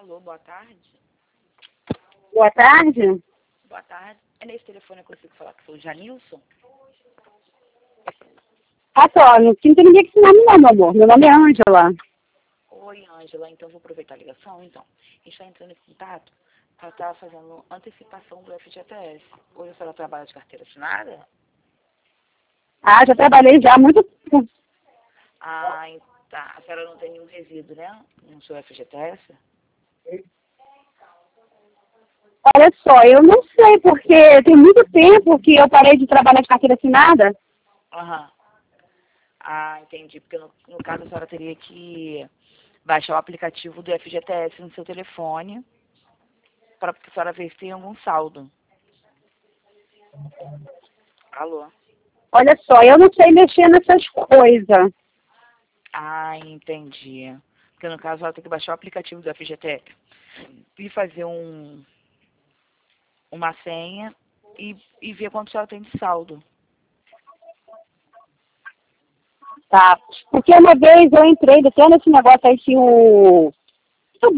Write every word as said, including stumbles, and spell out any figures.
Alô, boa tarde. Boa tarde. Boa tarde. É nesse telefone que eu consigo falar que sou o Janilson? Ah, só, não tem ninguém com esse nome não, meu amor. Meu nome é Ângela. Oi, Ângela. Então, vou aproveitar a ligação. Então, a gente está entrando em contato para estar fazendo antecipação do F G T S. Hoje a senhora trabalha de carteira assinada? Ah, já trabalhei já há muito tempo. Ah, tá. A senhora não tem nenhum resíduo, né? No seu F G T S? Olha só, eu não sei, porque tem muito tempo que eu parei de trabalhar de carteira assinada. Aham. Ah, entendi. Porque no, no caso a senhora teria que baixar o aplicativo do F G T S no seu telefone para a senhora ver se tem algum saldo. Alô? Olha só, eu não sei mexer nessas coisas. Ah, entendi. Porque no caso ela tem que baixar o aplicativo do F G T S e fazer um, uma senha e, e ver quanto ela tem de saldo. Tá? Porque uma vez eu entrei até nesse negócio aí que o